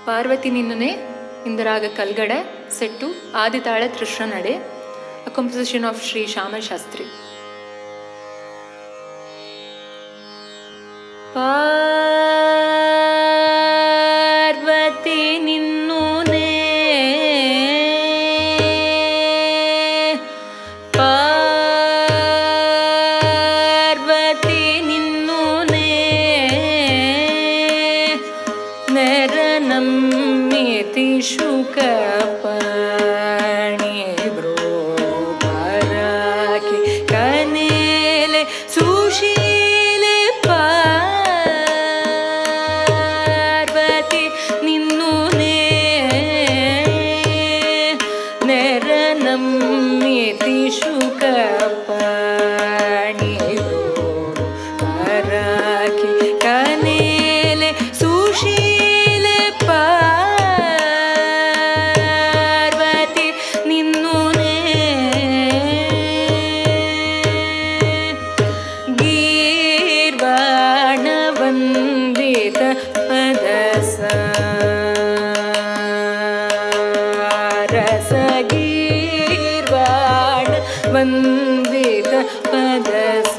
Parvati ನಿನ್ನನೆ ಇಂದರಾಗ ಕಲ್ಗಡೆ set ಆದಿತಾಳ ತೃಷ್ಣ ನಡೆ a composition of Shri Shyamal Shastri. Parvati ನಿನ್ನನೆ ಪಾರ್ವತಿ ನಿನ್ನನೆ ನರನಮ್ಮಿತಿ ಶುಕ ಪಾಣಿ ಬ್ರೋ ಪರಾಕಿ ಕನೇಲೆ ಸುಶೀಲೆ ಪಾರ್ವತಿ ನಿನ್ನನೆ ನರನಮ್ಮಿತಿ ಶುಕ ಪಾಣಿ ಬ್ರೋ ಪರಾಕಿ ಕನೇಲೆ ಸುಶೀಲೆ ಪಾರ್ವತಿ ನಿನ್ನನೆ ಗೀರ್ವಾಣ ವಂದಿತ ಪದಸ ರಸ ಗೀರ್ವಾಣ ವಂದಿತ ಪದಸ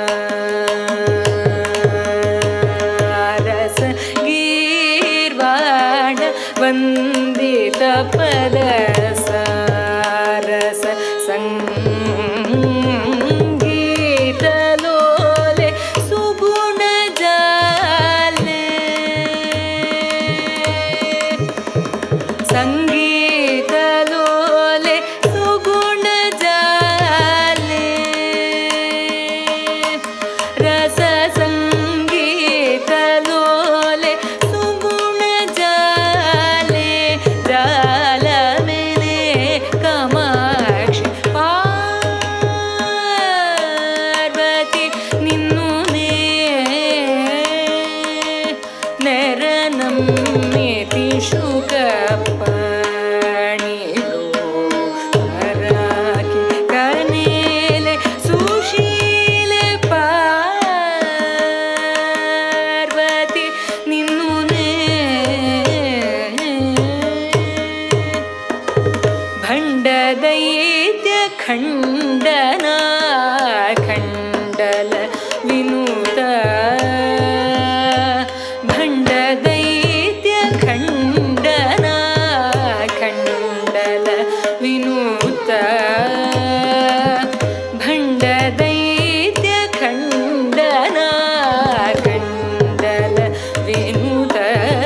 ರಸ ಗೀರ್ವಾಣ ವಂದಿತ ಪದಸ ರಸ ಸಂಗೀತ ಲೋಲೆ ಸುಗುಣ ಜಾಲೆ ಸಂಗೀತ ಲೋಲೆ ಸುಗುಣ ಜಾಲೆ ರಸ ಸಂಗೀತ ಲೋಲೆ ಸುಗುಣ ಜಾಲೆ ಜಾಲ ಮೇನೆ ಕಾಮಾಕ್ಷಿ ಪಾರ್ವತಿ ನಿನ್ನನೆ ನರನಮ್ಮಿತಿ ಶುಕ ಪಾಣಿ ಬ್ರೋ ಪರಾಕಿ ಕನೇಲೆ ಸುಶೀಲೆ ಪಾರ್ವತಿ ನಿನ್ನನೆ ಭಂಡ ದೈತ್ಯ ಖಂಡನ ಖಂಡಲ ವಿನೂತ ಭಂಡ ದೈತ್ಯ ಖಂಡನ ಖಂಡಲ ವಿನೂತ ಭಂಡ ದೈತ್ಯ ಖಂಡನ ಖಂಡಲ ವಿನೂತ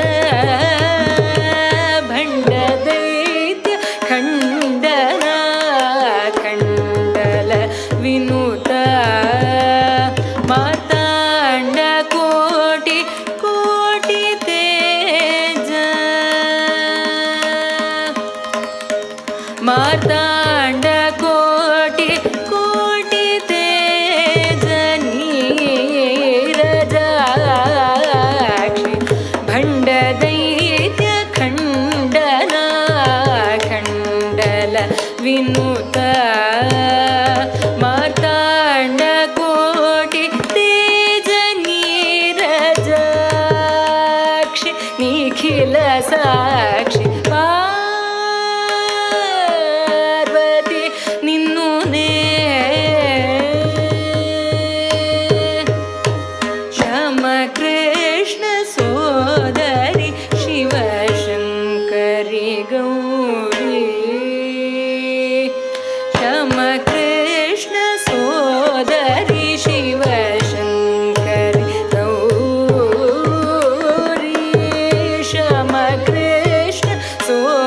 ಭಂಡ ದೈತ್ಯ ಖಂಡನ ಖಂಡಲ ವಿನೂತ ಮಾರ್ತಾಂಡ ಕೋಟಿ ಕೋಟಿ ತೇಜ ಮಾರ್ತಾಂಡ ಕೋಟಿ ಕೋಟಿ ತೇಜ ನೀರಜಾಕ್ಷಿ ಭಂಡ ದೈತ್ಯ ಖಂಡನ ಖಂಡಲ ವಿನೂತ ಮಾರ್ತಾಂಡ ಕೋಟಿ ತೇಜ ನೀರಜಾಕ್ಷಿ ನಿಖಿಲ ಸಾಕ್ಷಿ ಪಾರ್ವತಿ ನಿನ್ನನೆ ಶ್ಯಾಮ ಕೃಷ್ಣ ಸೋದರಿ ಶಿವಶಂಕರಿ ಗೌರಿ ಶ್ಯಾಮ ಕೃಷ್ಣ ಸೋದರಿ ಶಿವಶಂಕರಿ ಗೌರಿ ಶ್ಯಾಮ ಕೃಷ್ಣ ಸೋದರಿ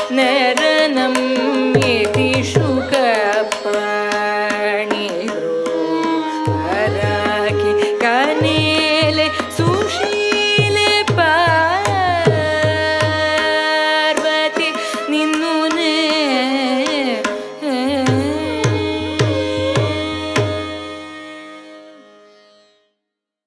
ನರನಂ ಇತಿ ಶುಕಪಣಿರೋ ಹರಕಿ ಕನಿ